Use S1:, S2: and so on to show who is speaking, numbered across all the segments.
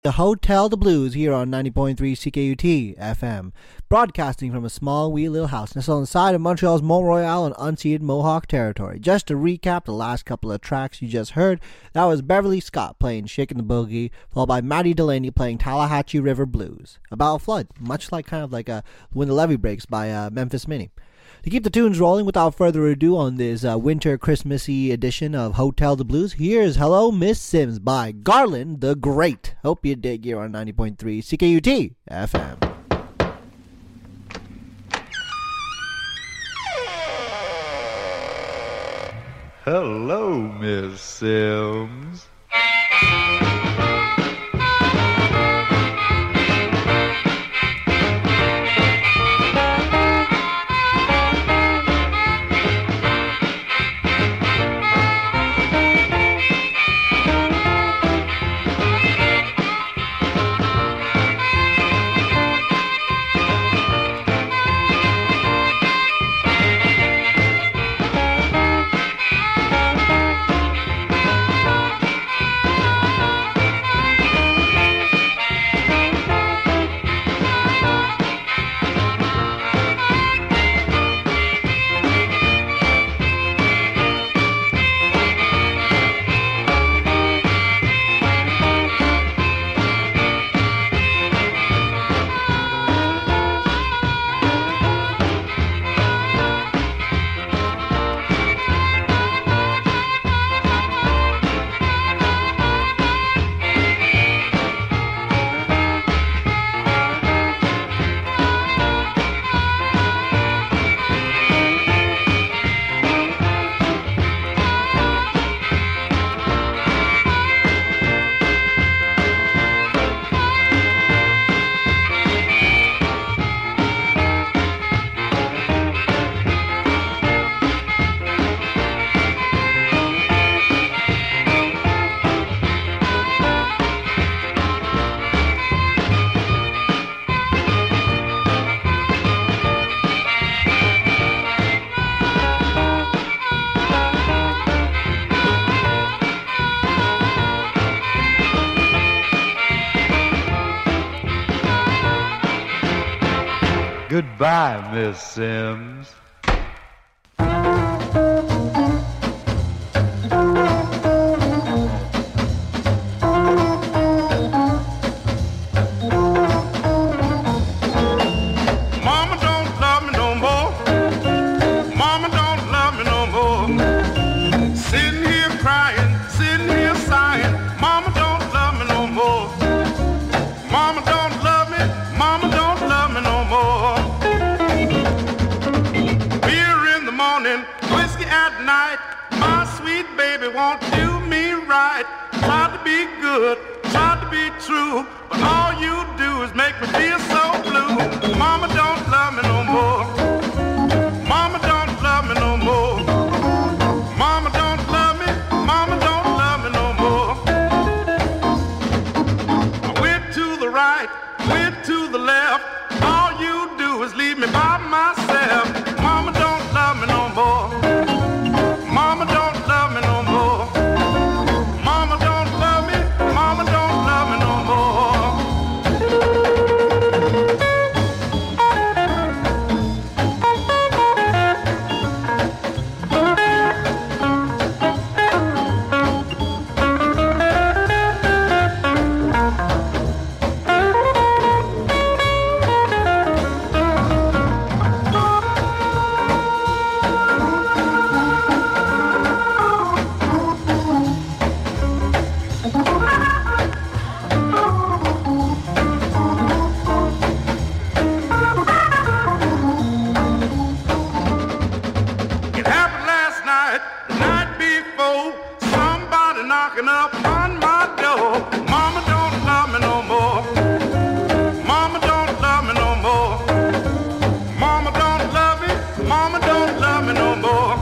S1: The Hotel the Blues here on 90.3 CKUT FM, broadcasting from a small wee little house nestled on the side of Montreal's Mont Royal on unceded Mohawk territory. Just to recap the last couple of tracks you just heard, that was Beverly Scott playing Shakin' the Boogie, followed by Maddie Delaney playing Tallahatchie River Blues, about a flood, much like When the Levee Breaks by Memphis Minnie. To keep the tunes rolling, without further ado, on this winter Christmassy edition of Hotel the Blues, here's Hello Miss Sims by Garland the Great. Hope you dig here on 90.3 CKUT FM.
S2: Hello, Miss Sims. Goodbye, Miss Sims.
S3: Won't do me right. Tried to be good, tried to be true, but all you do is make me feel so blue. Mama don't love me no more. Mama don't love me no more. Mama don't love me. Mama don't love me no more. I went to the right, went to the left. All you do is leave me by myself. Mama don't love me no more. Mama don't love me no more. Mama don't love me. Mama don't love me no more. Knocking up on my door. Mama don't love me no more. Mama don't love me no more. Mama don't love me. Mama don't love me no more.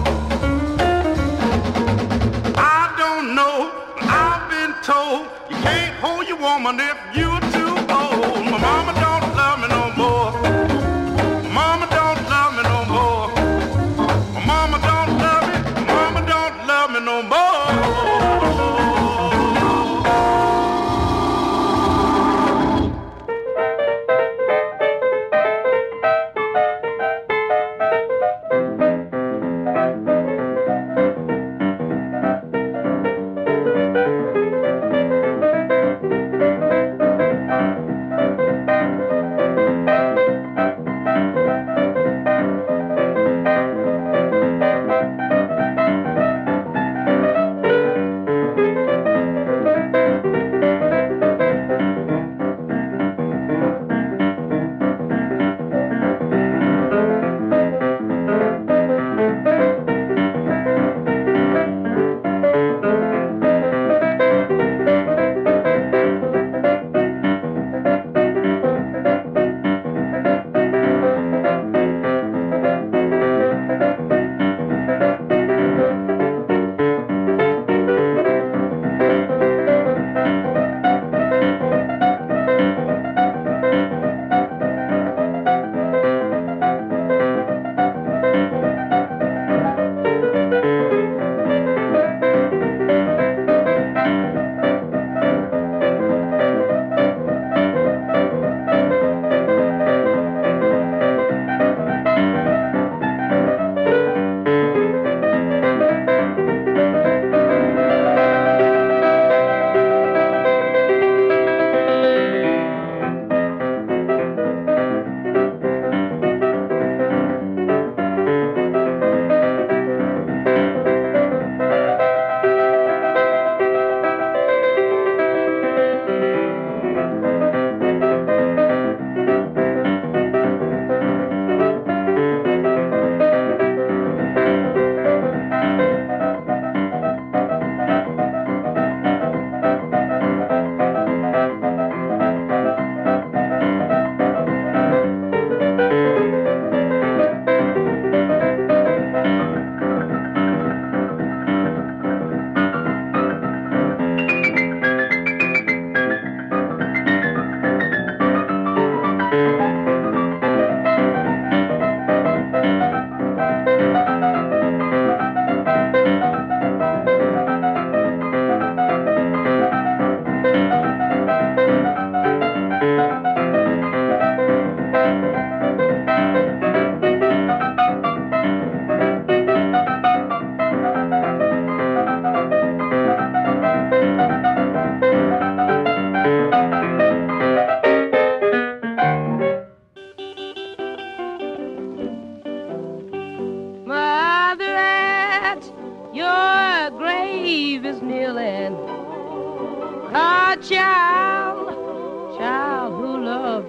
S3: I don't know, but I've been told you can't hold your woman if you're too old. My mama don't love me no more. Mama don't love me no more. My mama don't love me. Mama don't love me no more.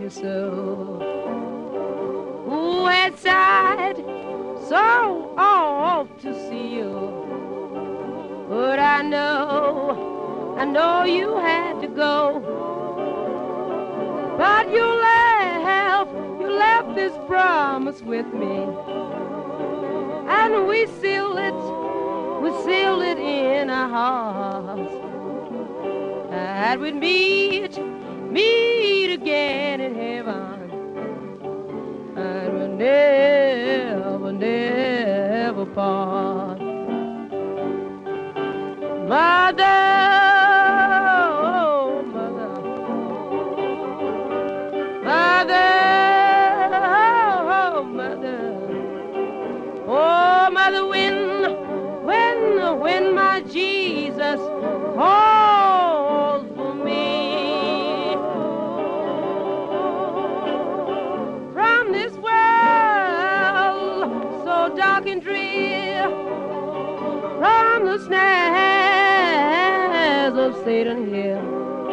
S4: so. Who had sighed so oft to see you? But I know you had to go. But you left this promise with me, and we sealed it in our hearts, that we'd meet again in heaven, and we'll never part. Mother, oh mother, mother, oh mother, oh mother, when my Jesus calls for me from this world so dark and drear, from the snares of Satan here.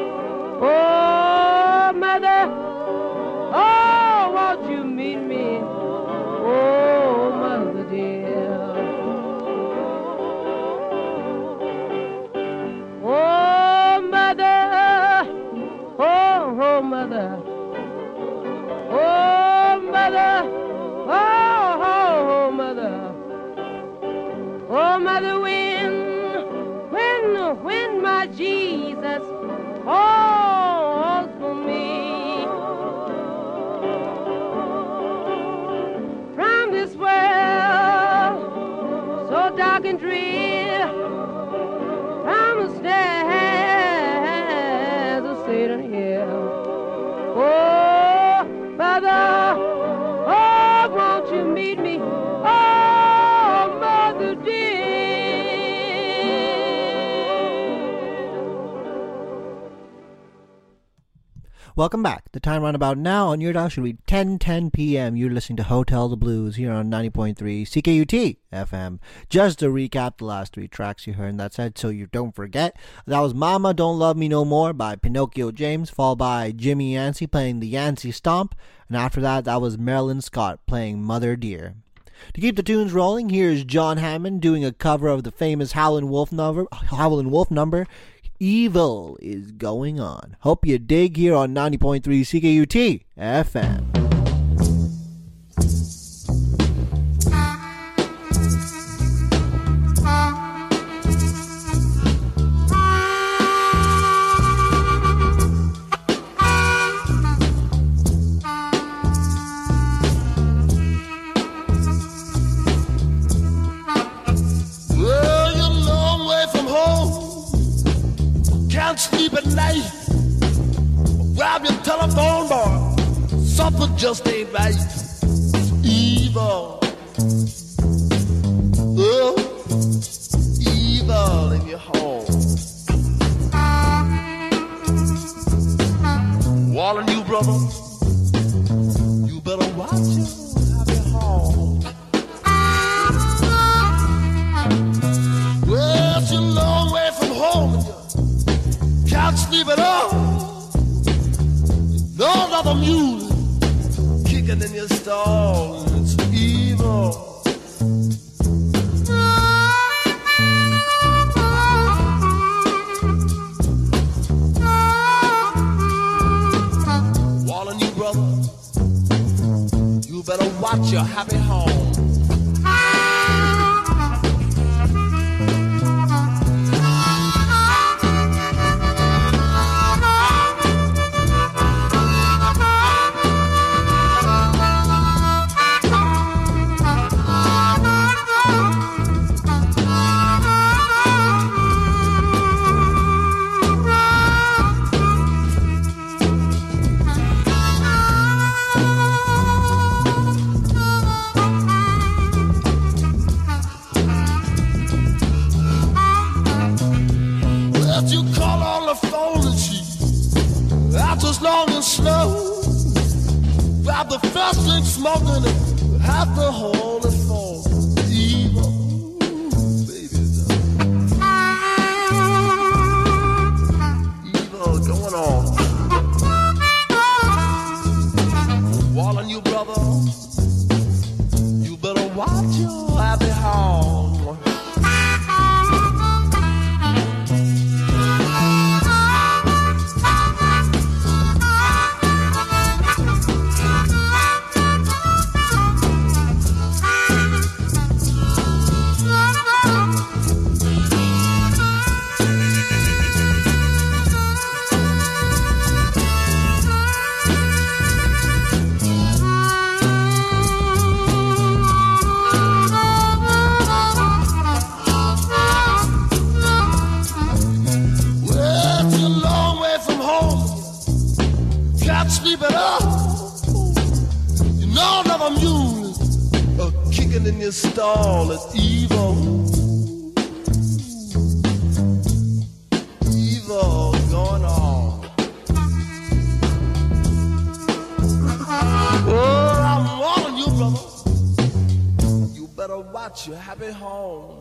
S4: Oh, mother, oh, won't you meet me? Oh, mother dear. Oh, mother, oh, mother, oh, mother, oh, mother. Oh, mother, when my Jesus calls for me from this world so dark and drear, from the snares of Satan here. Oh, mother, oh, won't you meet me? Oh, mother dear.
S1: Welcome back. The time roundabout now on your dial should be 10:10 p.m. You're listening to Hotel the Blues here on 90.3 CKUT FM. Just to recap the last three tracks you heard in that set, so you don't forget, that was Mama Don't Love Me No More by Pinocchio James, followed by Jimmy Yancey playing the Yancey Stomp, and after that was Marilyn Scott playing Mother Dear. To keep the tunes rolling, here's John Hammond doing a cover of the famous Howlin' Wolf number, Evil Is Going On. Hope you dig here on 90.3 CKUT FM.
S5: Sleep at night, grab your telephone, boy. Something just ain't right. Evil, oh, evil in your home. Warning you, brother, you better watch your happy home. Well, it's a long way from home. Can't sleep at all. No other music kicking in your stall. It's evil. Warning you, brother, you better watch your happy home. Long and slow, grab the first drink smoking it, have the whole and fall. Evil, baby, evil going on. can't sleep at all. You know another mule kicking in your stall is evil. Evil going on. Oh, I'm warning you, brother. You better watch your happy home.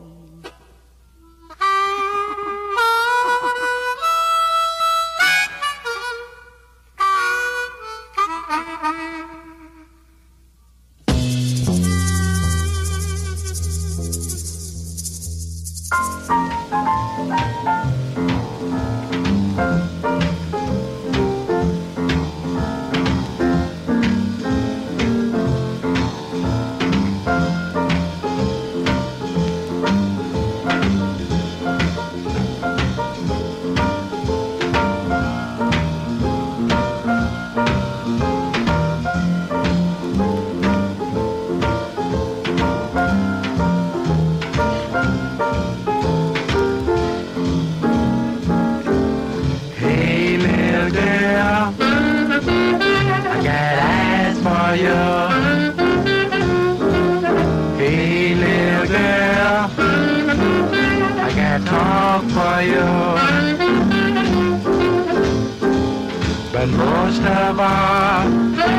S6: But most of all,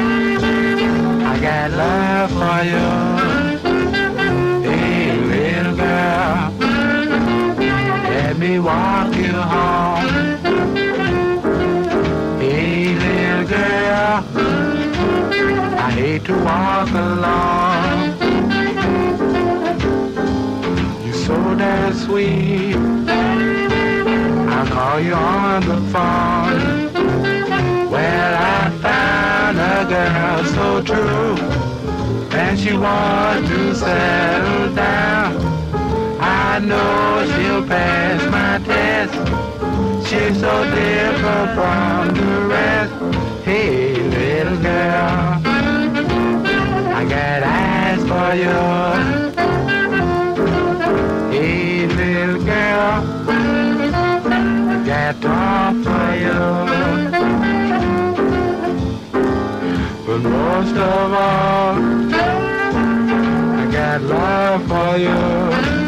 S6: I got love for you. Hey, little girl, let me walk you home. Hey, little girl, I hate to walk alone. You're so damn sweet, I'll call you on the phone. Well, I found a girl so true, and she wants to settle down. I know she'll pass my test. She's so different from the rest. Hey, little girl, I got eyes for you. Hey, little girl, I got talk for you. But most of all, I got love for you.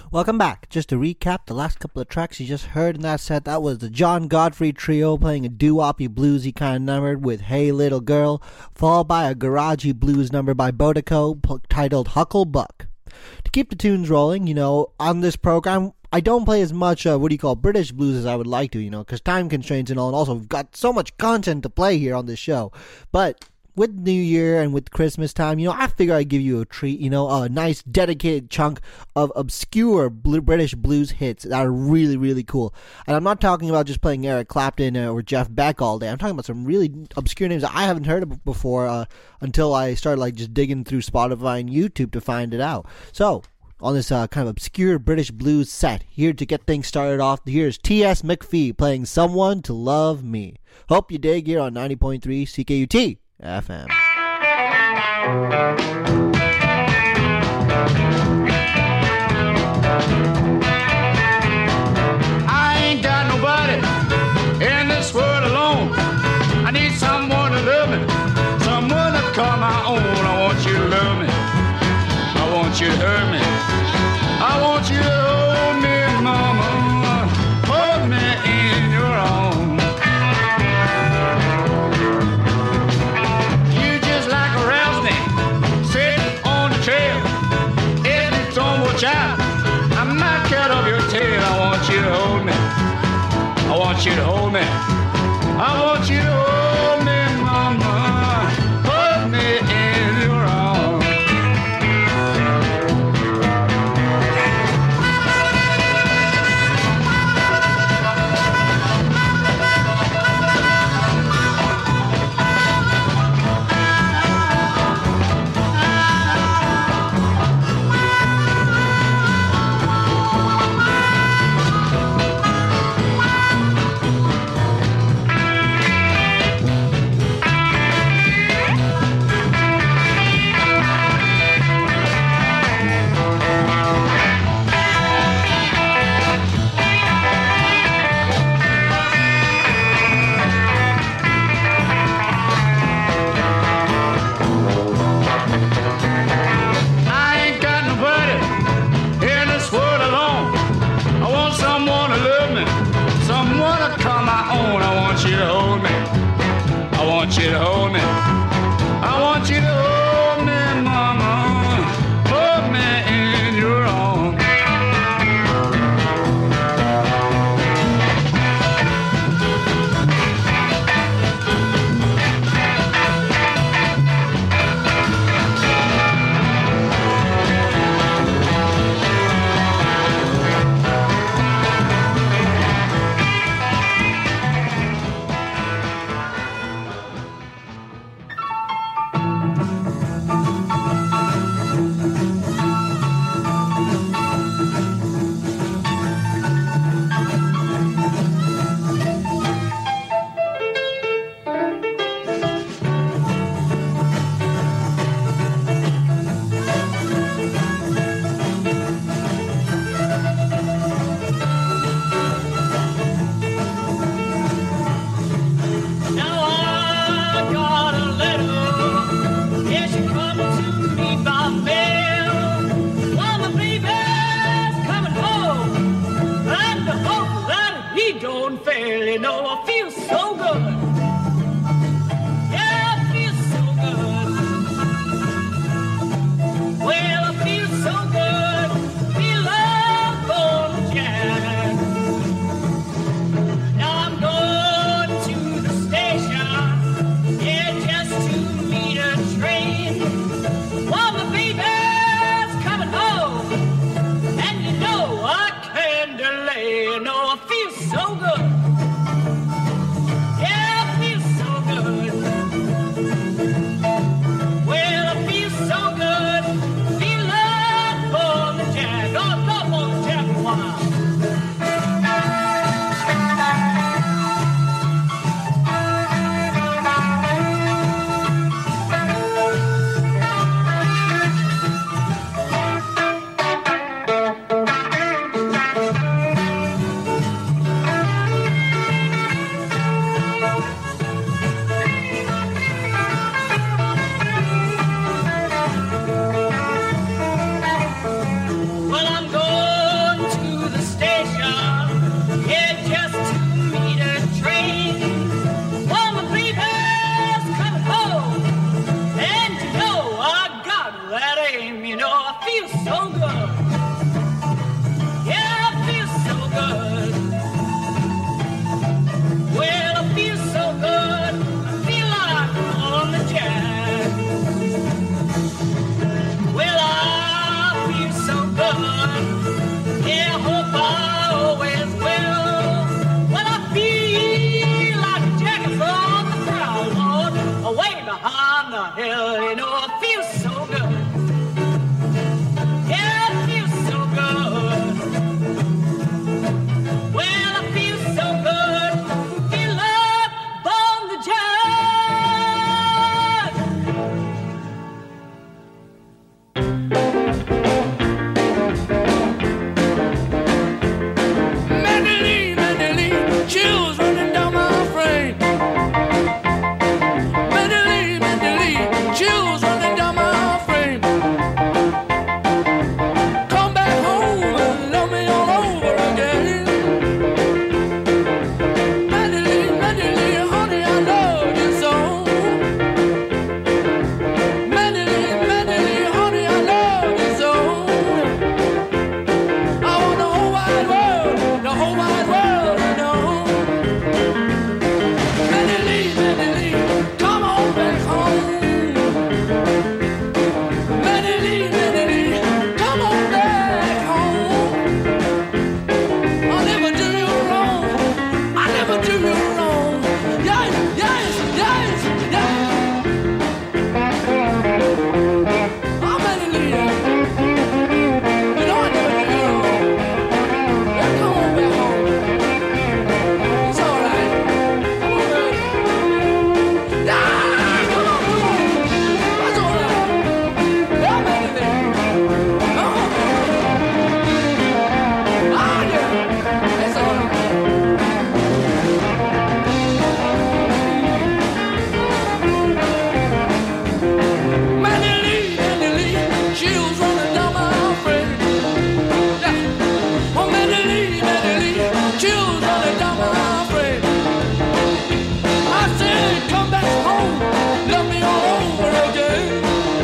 S1: Welcome back. Just to recap the last couple of tracks you just heard in that set, that was the John Godfrey Trio playing a doo-woppy bluesy kind of number with Hey Little Girl, followed by a garagey blues number by Bodico titled Hucklebuck. To keep the tunes rolling, on this program, I don't play as much, British blues as I would like to, because time constraints and all, and also we've got so much content to play here on this show. But with New Year and with Christmas time, I figure I'd give you a treat, a nice dedicated chunk of obscure British blues hits that are really, really cool. And I'm not talking about just playing Eric Clapton or Jeff Beck all day. I'm talking about some really obscure names that I haven't heard of before until I started just digging through Spotify and YouTube to find it out. So, on this kind of obscure British blues set, here to get things started off, here's T.S. McPhee playing Someone to Love Me. Hope you dig here on 90.3 CKUT FM.
S3: I ain't got nobody in this world alone. I need someone to love me, someone to call my own. I want you to love me, I want you to hurt me, I want you to hold me, mama, hold me in your arms. You just like a rattlesnake sitting on the trail. If it's on watch out, I might cut off your tail. I want you to hold me, I want you to hold me, I want you to hold me, mama, hold me in your arms.
S7: Yeah, it feels so good. Well, it feels so good. I feel like I'm on the jack. Well, I feel so good. Yeah, I hope I always will. Well, I feel like Jack is on the ground, Lord, away behind the hill. You know, it feels so good. Yeah, it feels so good. Well, it feels so good. Feel like on the jack.
S5: Mandolin, mandolin, chills running down my frame. Mandolin, mandolin, chills running down my frame. Come back home and love me all over again. Mandolin, mandolin, honey, I love you so. Mandolin, mandolin, honey, I love you so. I want the whole wide world to know. Mandolin, mandolin, come on back home. Mandolin, mandolin, come on back home. I never do you wrong. I never do you wrong. Yes, yes, yes, yes. I'm Mandolin. You know I never do you wrong. Yeah, come on back home. It's all right. Come on back. Ah, come on, come on. That's all right. Yeah, Mandolin. Ah, yeah. That's all right. Mandolin, mandolin, chills running down my frame. Yeah. Oh, mandolin, mandolin, chills running down my frame. I said, come back home, love me all over again.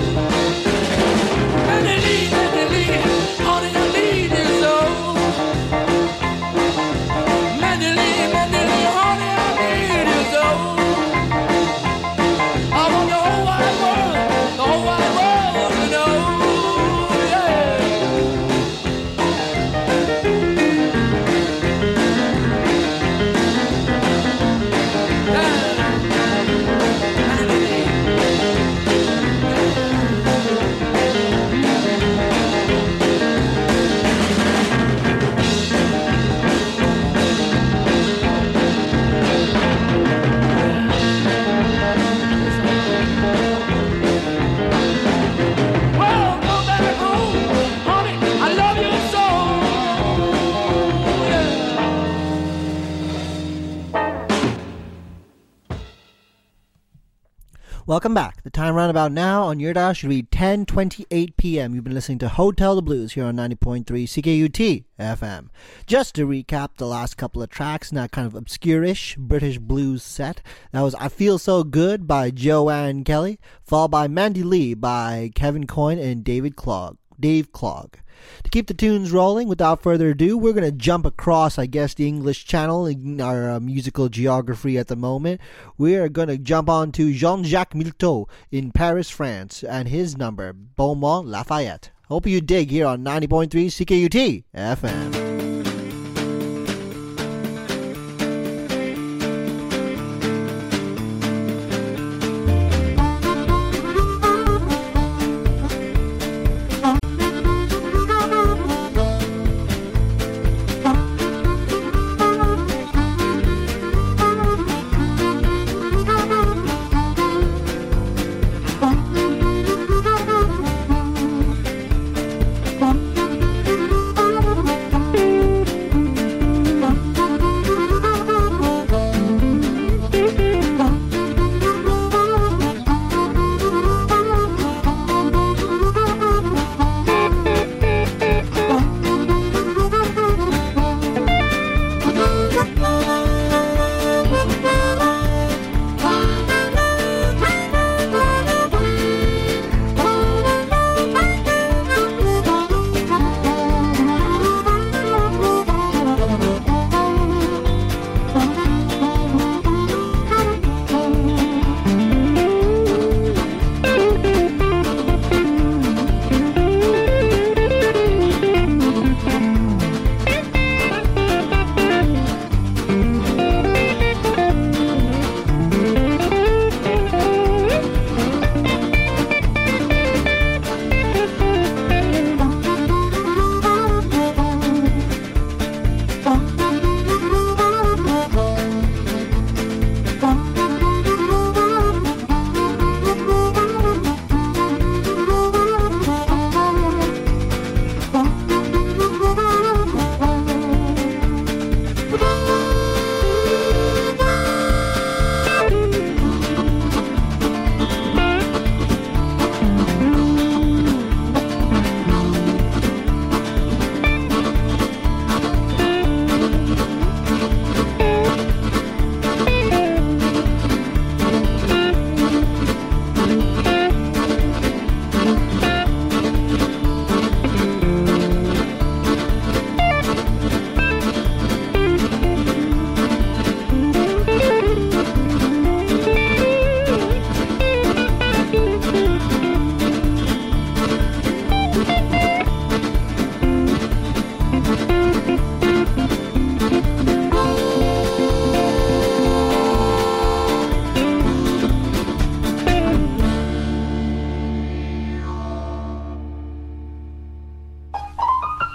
S5: Mandolin, mandolin, honey, I need you so. Mandolin, mandolin, honey, I need you so. I want the whole wide world to know. Yeah. Well, go back home, honey, I love you so. Yeah.
S1: Welcome back. The time round about now on your dial should read 10:28 p.m. You've been listening to Hotel the Blues here on 90.3 CKUT FM. Just to recap the last couple of tracks in that kind of obscure-ish British blues set, that was I Feel So Good by Joanne Kelly, followed by Mandy Lee by Kevin Coyne and Dave Clogg. To keep the tunes rolling, without further ado, we're going to jump across, I guess, the English Channel in our musical geography at the moment. We are going to jump on to Jean-Jacques Milteau in Paris, France, and his number, Beaumont Lafayette. Hope you dig here on 90.3 CKUT FM.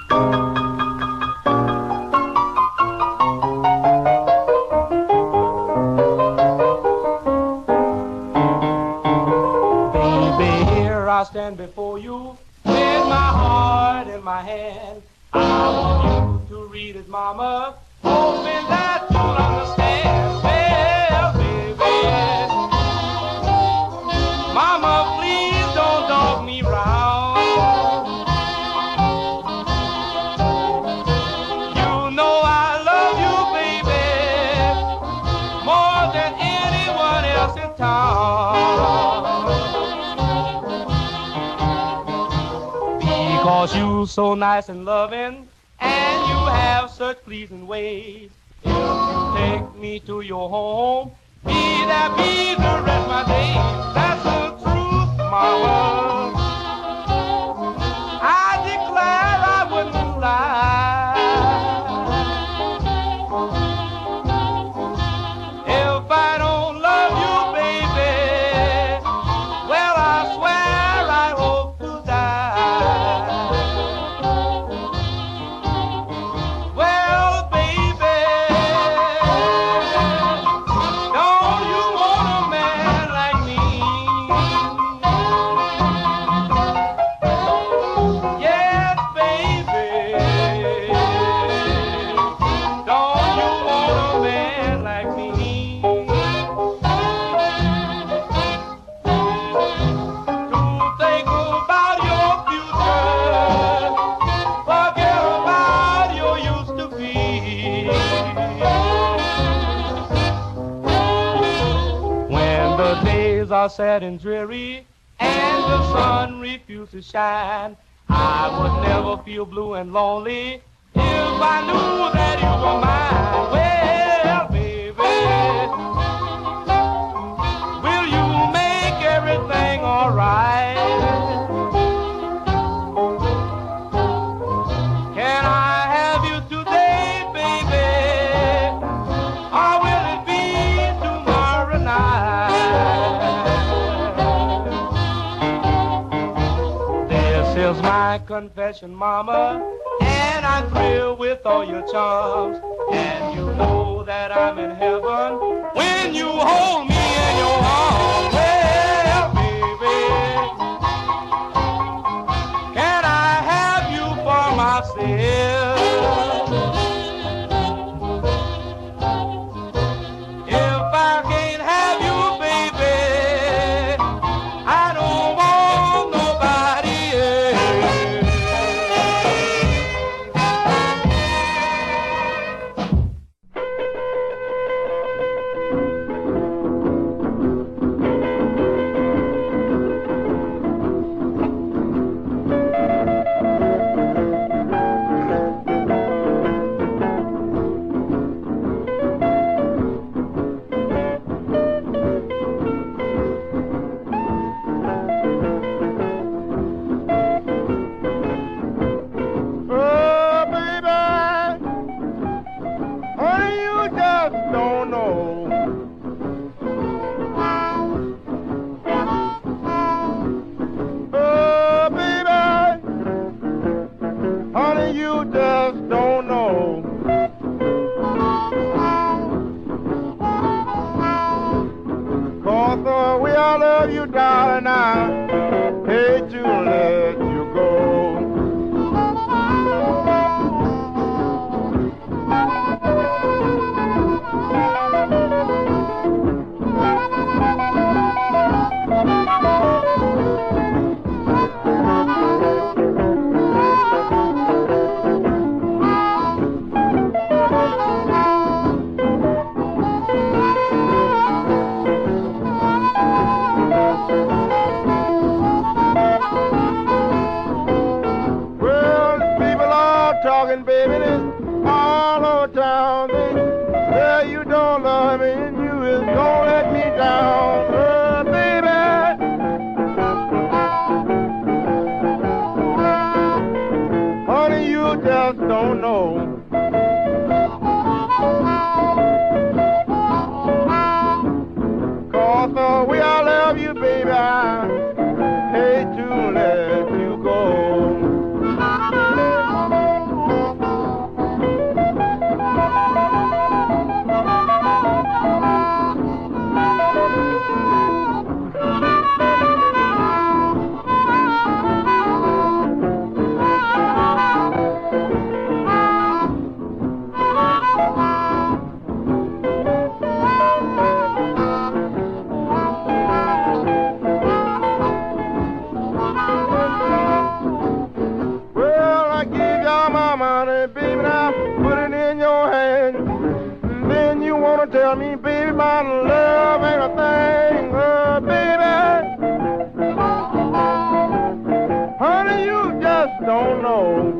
S8: Baby, here I stand before you with my heart in my hand. I want you to read it, mama, hoping that you'll understand. Well, baby, mama, please don't dog me round. You know I love you, baby, more than anyone else in town. Because you so nice and loving, and you have such pleasing ways. If you take me to your home, be there, be the rest of my days. That's the truth, mama. I declare I wouldn't lie. If I don't love you, baby, well, I swear I hope to die. Well, baby, don't you want a man like me? Yes, baby, don't you want a man like me? To think about your future, forget about your used to be. When the days are sad and dreary and the sun refuses to shine, I would never feel blue and lonely if I knew that you were mine. Well, baby, will you make everything all right? Can I have you today, baby, or will it be tomorrow night? This is my confession, mama, and I'm thrilled with all your charms. And you know that I'm in heaven when you hold me in your arms. Well, baby, can I have you for myself? If I can't have you, baby, I don't want nobody else.
S6: Oh, baby, honey, you just don't know. Oh, baby, honey, you just don't know. 'Cause the way I love you, darling, I hate to let you go. Well, people are talking, baby, this all over town. They say you don't love me and you is gonna let me down. Oh, baby, honey, you just don't know. 'Cause the way I love you, baby, I hate to let you go. money, baby, now put it in your hand. And then you wanna tell me, baby, my love ain't a thing, baby. Honey, you just don't know.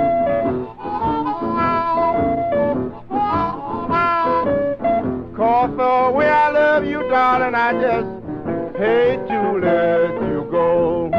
S6: 'Cause the way I love you, darling, I just hate to let you go.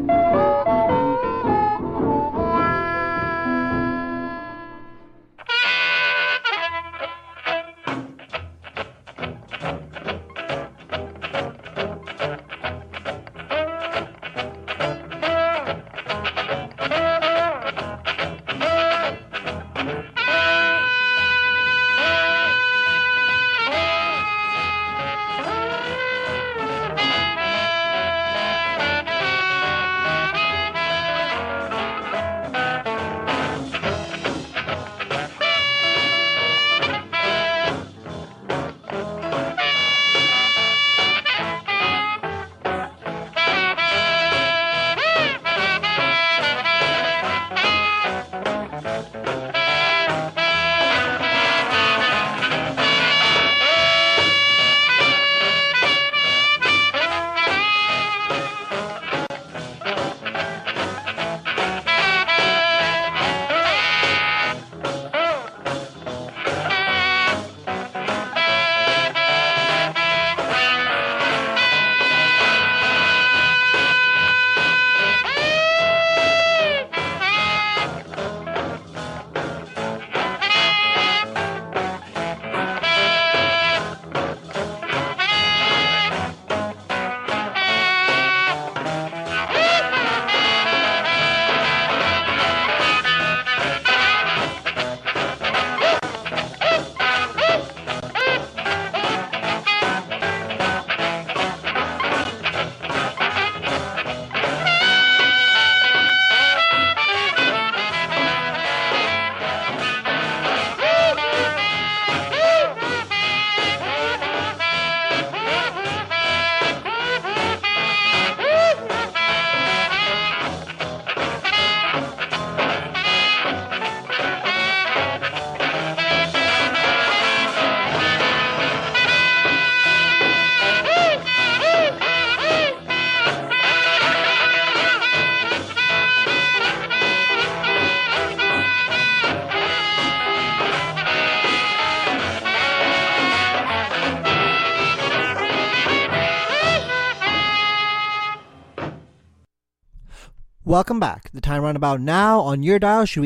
S1: Welcome back. The time roundabout now on your dial should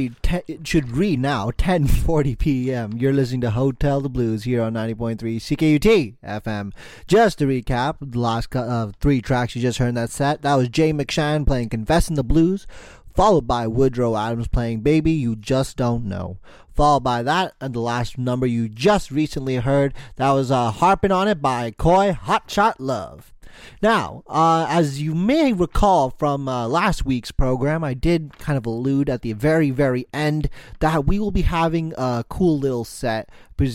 S1: read now 10:40 p.m. You're listening to Hotel the Blues here on 90.3 CKUT FM. Just to recap, the last three tracks you just heard in that set, that was Jay McShann playing Confessin' the Blues, followed by Woodrow Adams playing Baby You Just Don't Know. Followed by that, and the last number you just recently heard, that was Harpin' on It by Coy Hotshot Love. Now, as you may recall from last week's program, I did kind of allude at the very, very end that we will be having a cool little set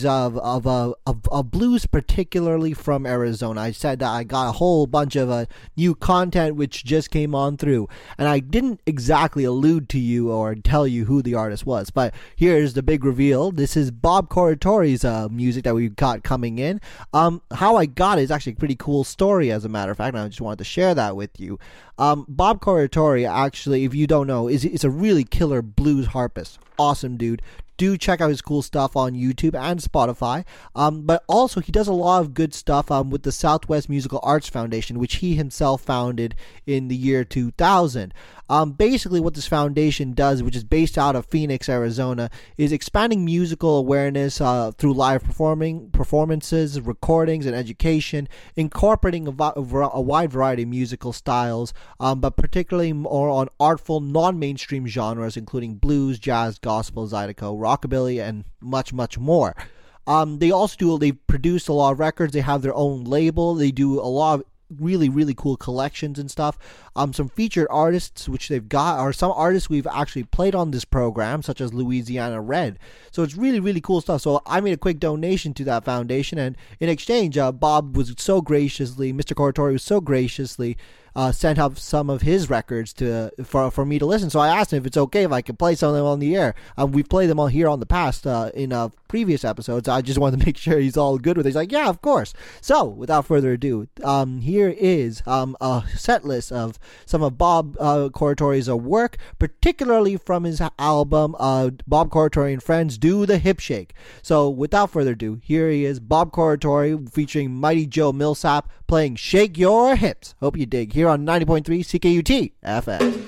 S1: of blues, particularly from Arizona. I said that I got a whole bunch of new content which just came on through, and I didn't exactly allude to you or tell you who the artist was, but here's the big reveal. This is Bob Corritori's music that we've got coming in. How I got it is actually a pretty cool story, as a matter of fact, and I just wanted to share that with you. Bob Corritori, actually, if you don't know, is a really killer blues harpist. Awesome dude. Do check out his cool stuff on YouTube and Spotify. But also, he does a lot of good stuff with the Southwest Musical Arts Foundation, which he himself founded in the year 2000. Basically, what this foundation does, which is based out of Phoenix, Arizona, is expanding musical awareness through live performances, recordings, and education, incorporating a wide variety of musical styles, but particularly more on artful, non-mainstream genres, including blues, jazz, gospel, zydeco, rockabilly, and much, much more. They produce a lot of records. They have their own label. They do a lot of really, really cool collections and stuff. Some featured artists which they've got are some artists we've actually played on this program, such as Louisiana Red. So it's really, really cool stuff. So I made a quick donation to that foundation, and in exchange, Mr. Corritori was so graciously sent up some of his records for me to listen. So I asked him if it's okay if I could play some of them on the air. We've played them all here on the past in previous episodes. I just wanted to make sure he's all good with it. He's like, yeah, of course. So without further ado, here is a set list of some of Bob Corritori's work, particularly from his album Bob Corritore and Friends Do the Hip Shake. So without further ado, here he is, Bob Corritore featuring Mighty Joe Millsap playing Shake Your Hips. Hope you dig. Here on 90.3 CKUT FM.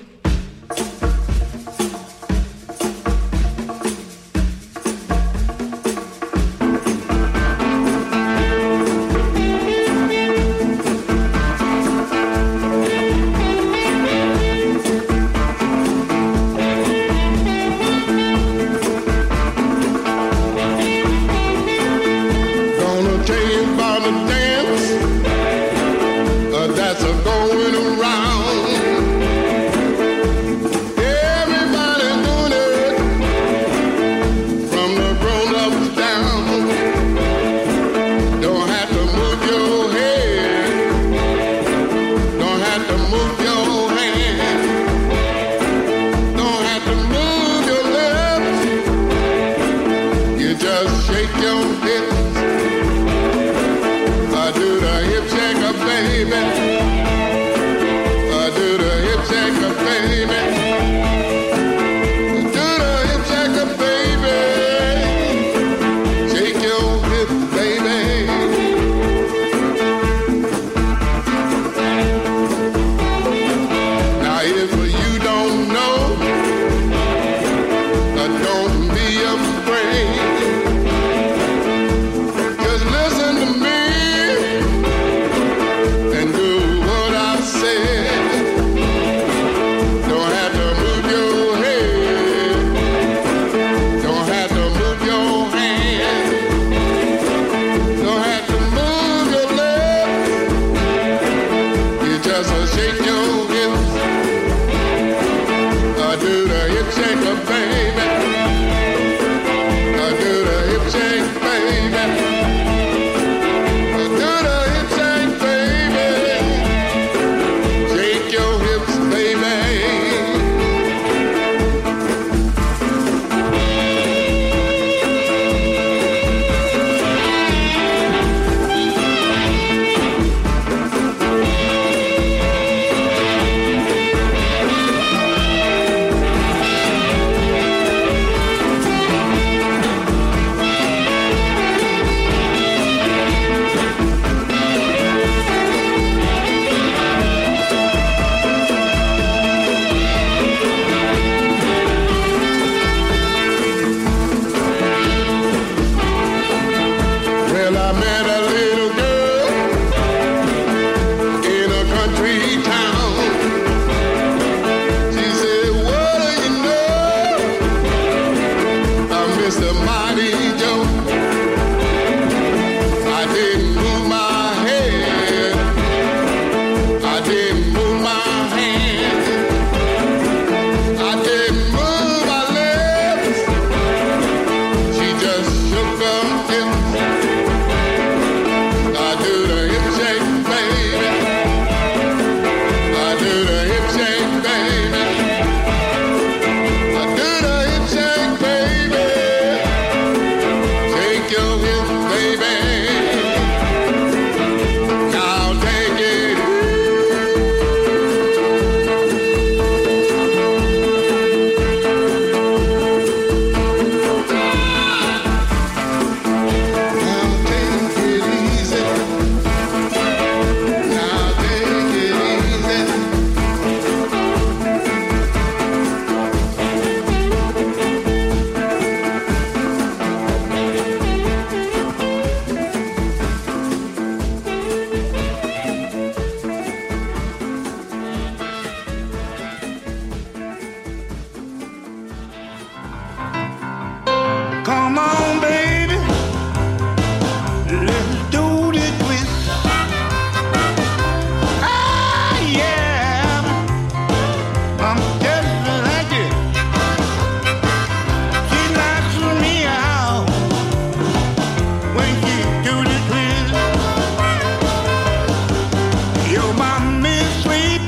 S3: Sweet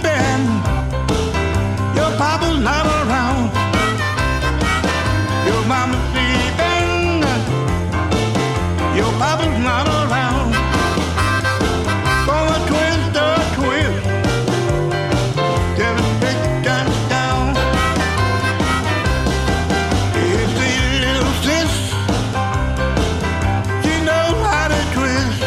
S3: mama's sleeping, your papa's not around. Gonna twist a twist till it breaks down. It's the little sis, she knows how to twist.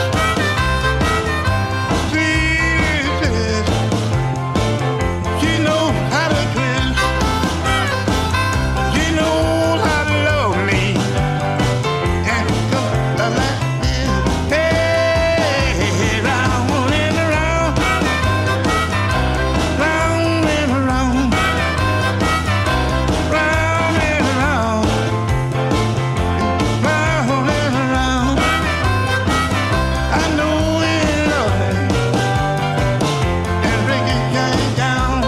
S3: Sis, she knows how to twist. She knows how to love me. And just like this, hey, round and around, round and around, round and around, round and around. I know it love me and break it down.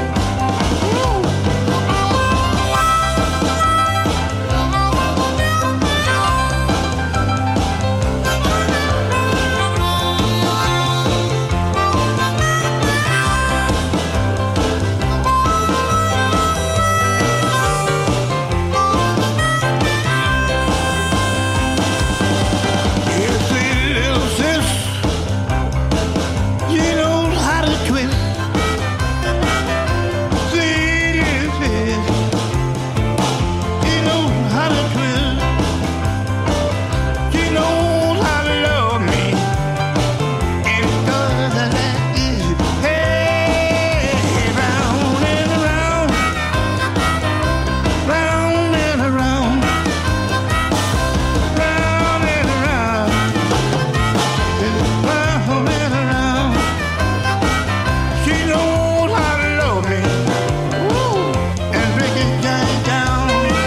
S3: Yes, see, little sis, she knows how to twist. See, this is, she knows how to twist. She knows how to love me. And it does like this. Hey, round and around, round and around, round and around, round and around. She knows how to love me. Woo, and break it down.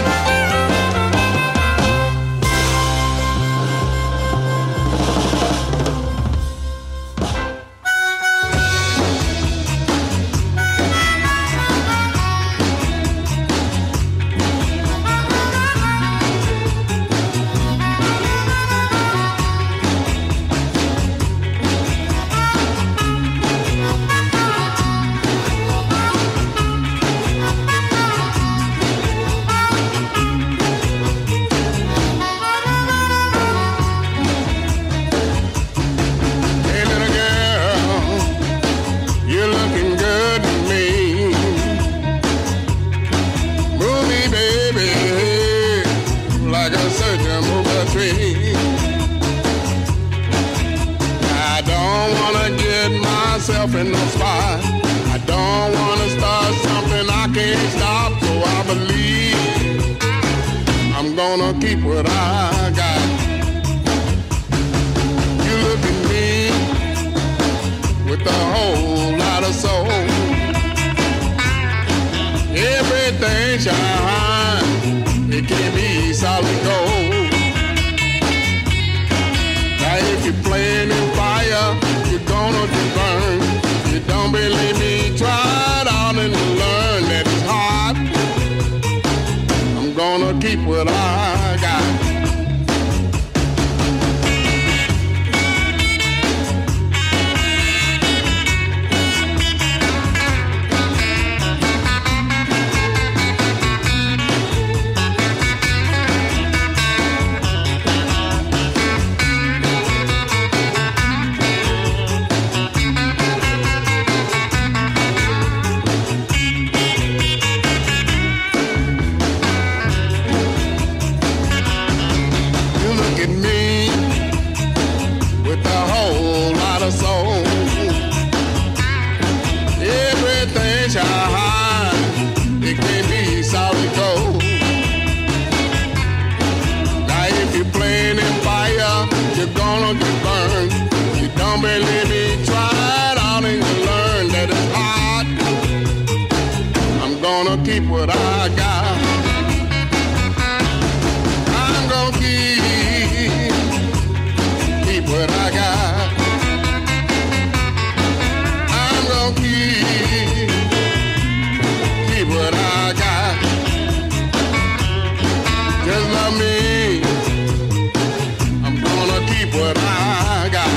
S3: Hey, little girl, you're looking good to me. Move me, baby, like a surgeon move a tree. I don't wanna get myself in no spot. I don't wanna start something I can't stop. So I believe I'm gonna keep what I got. You look at me with a whole lot of soul. Everything shine, it can be solid gold. Now if you're playing in fire, you're gonna get burned. You don't believe me, try it out and learn that it's hard. I'm gonna keep what I got. You look at me with a whole lot of soul. Everything shine, it can't be solid gold. Now if you're playing in fire, you're gonna get burned. You don't believe me, try it out and you learn that it's hard. I'm gonna keep what I got. I'm gonna keep what I got. I'm gonna keep what I got. Just love me. I'm gonna keep what I got.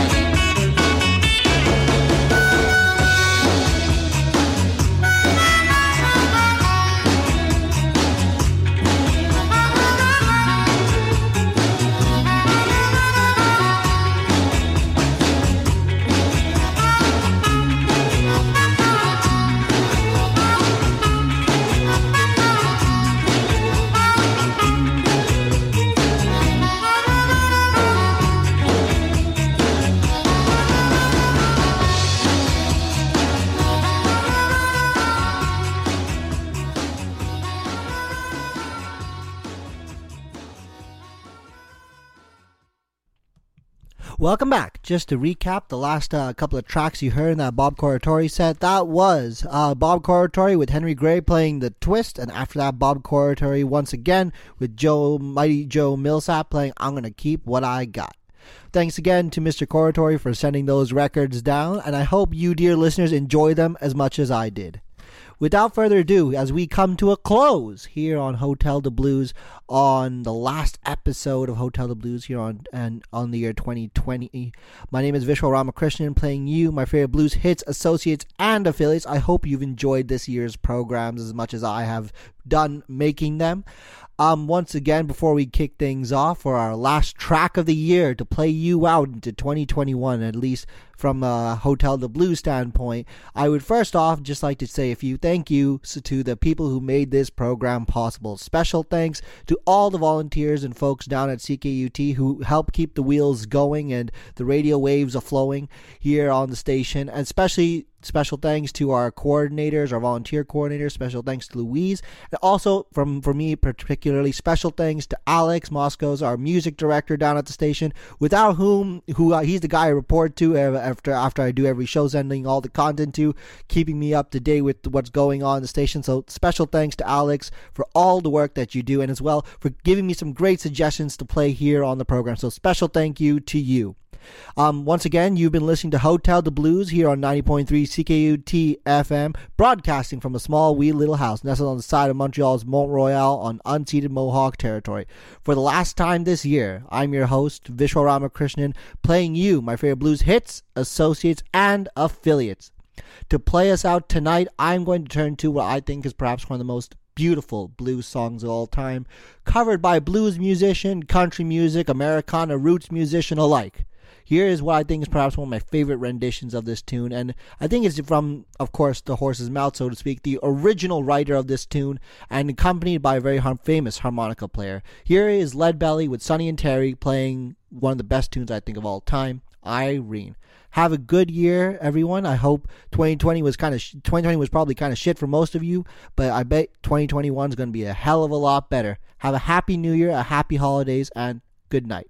S1: Welcome back. Just to recap the last couple of tracks you heard in that Bob Corritore set, that was Bob Corritore with Henry Gray playing The Twist, and after that Bob Corritore once again with Mighty Joe Millsap playing I'm Gonna Keep What I Got. Thanks again to Mr. Corritore for sending those records down, and I hope you dear listeners enjoy them as much as I did. Without further ado, as we come to a close here on Hotel de Blues, on the last episode of Hotel de Blues here on the year 2020, my name is Vishwa Ramakrishnan, playing you my favorite blues hits, associates, and affiliates. I hope you've enjoyed this year's programs as much as I have done making them. Once again, before we kick things off for our last track of the year to play you out into 2021, at least from a Hotel de Blues standpoint, I would first off just like to say a few thank yous to the people who made this program possible. Special thanks to all the volunteers and folks down at CKUT who help keep the wheels going and the radio waves a-flowing here on the station, and especially special thanks to our coordinators, our volunteer coordinators. Special thanks to Louise. And also, for me particularly, special thanks to Alex Moscos, our music director down at the station, without whom he's the guy I report to after I do every show, sending all the content to, keeping me up to date with what's going on in the station. So special thanks to Alex for all the work that you do, and as well for giving me some great suggestions to play here on the program. So special thank you to you. Once again, you've been listening to Hotel de Blues here on 90.3 CKUT FM, broadcasting from a small wee little house nestled on the side of Montreal's Mont Royal on unceded Mohawk territory. For the last time this year, I'm your host, Vishwa Ramakrishnan, playing you my favorite blues hits, associates, and affiliates. To play us out tonight, I'm going to turn to what I think is perhaps one of the most beautiful blues songs of all time, covered by blues musician, country music, Americana, roots musician alike. Here is what I think is perhaps one of my favorite renditions of this tune, and I think it's from, of course, the horse's mouth, so to speak, the original writer of this tune, and accompanied by a very famous harmonica player. Here is Lead Belly with Sonny and Terry playing one of the best tunes I think of all time, Irene. Have a good year, everyone. I hope 2020 was probably kind of shit for most of you, but I bet 2021 is going to be a hell of a lot better. Have a happy new year, a happy holidays, and good night.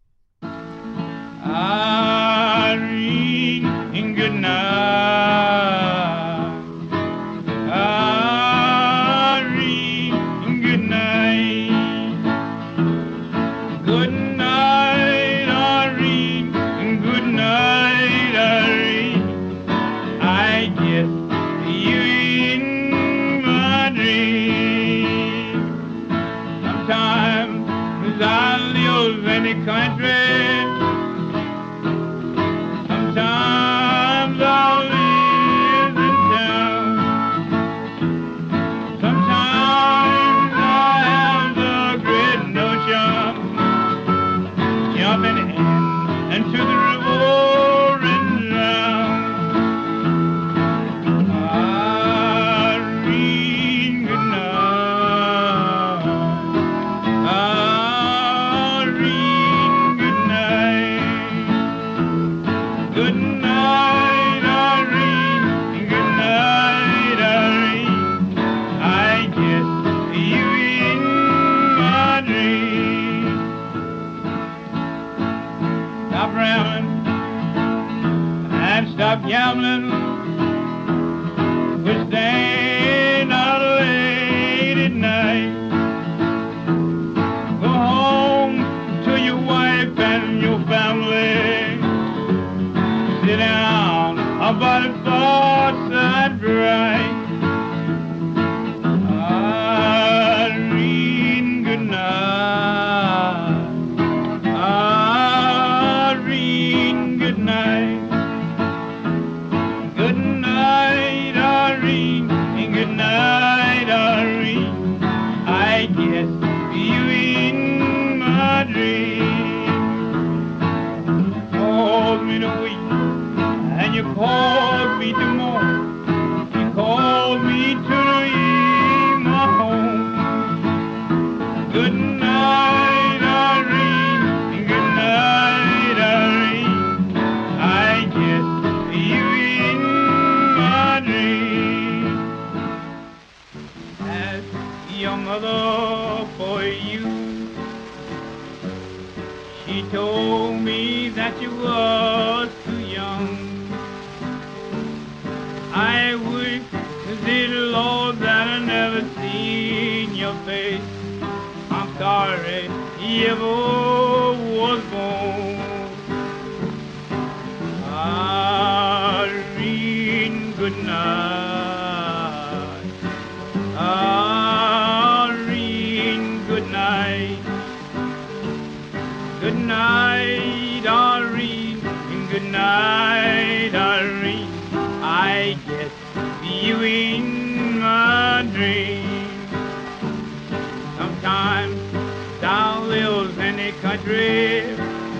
S6: Irene, good night. Irene, good night. Good night, Irene. Good night, Irene. I guess you in my dream. Sometimes I live in the country. Sometimes I'll live in town. Sometimes I have the great notion, jumping in into the river and drown. Irene, good night. Irene, good night. Good night, Irene. Good night, Irene. I guess you in my dream. Stop rambling and stop gambling. We're staying out late at night. Go home to your wife and your family. Sit down about the thoughts that bright. Irene, good night. Irene, good night. Good night, Irene. Good night, Irene. I guess you in my dream. Called me to weep, and you called me to mourn. You called me to leave my home. Good night, Irene. Good night, Irene. I guess you in my dream. Ask your mother for you. She
S9: told me that you was too young. I wish, dear Lord, that I never seen your face. I'm sorry you ever was born. Irene, good night. Irene, good night. Good night, Irene, and good night, Irene. I get you in my dream. Sometimes thou lives in a country.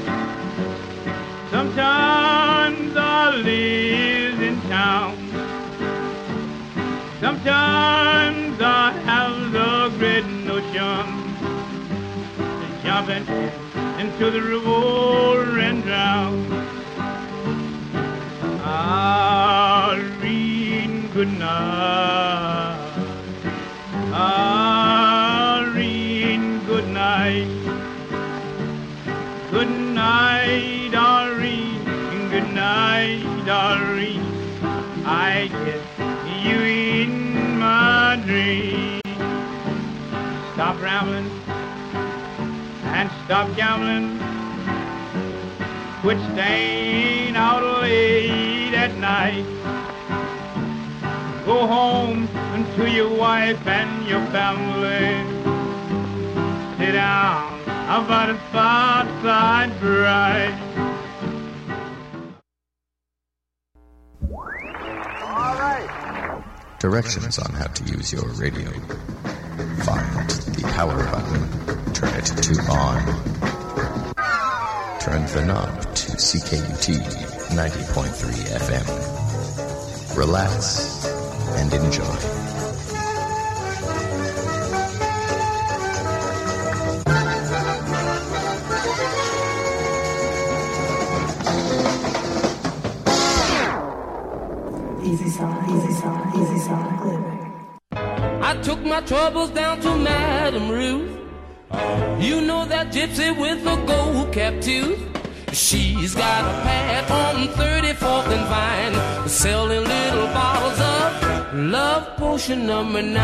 S9: Sometimes I live in town. Sometimes I have the great notion to jump into the river and drown. Irene, good night. Irene, good night. Good night, Irene, and good night, Irene. I get you in my dream. Stop rambling and stop gambling. Quit staying out late at night. Go home to your wife and your family. Sit down by the fireside bright.
S3: All right.
S10: Directions on how to use your radio. Find the power button. Turn it to on. Turn the knob to CKUT 90.3 FM. Relax and enjoy.
S11: Easy Sonic Living.
S5: I took my troubles down to Madame Ruth. You know that gypsy with the gold cap tooth. She's got a pad on 34th and Vine, selling little bottles of Love Potion number 9.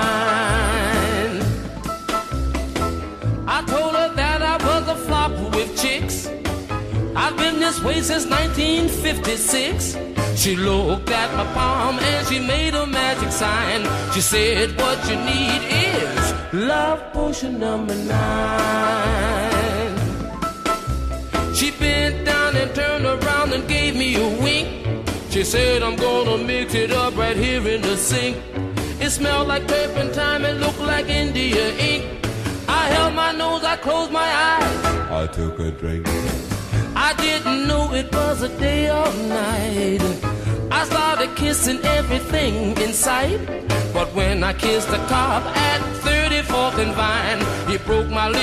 S5: I told her that I was a flop with chicks. I've been this way since 1956. She looked at my palm and she made a magic sign. She said, what you need is Love Potion number 9. She bent down and turned around and gave me a wink. She said, I'm gonna mix it up right here in the sink. It smelled like turpentine and looked like India ink. I held my nose, I closed my eyes.
S12: I took a drink.
S5: I didn't know it was a day or night. I started kissing everything in sight. But when I kissed the cop at 34th and Vine, he broke my lips.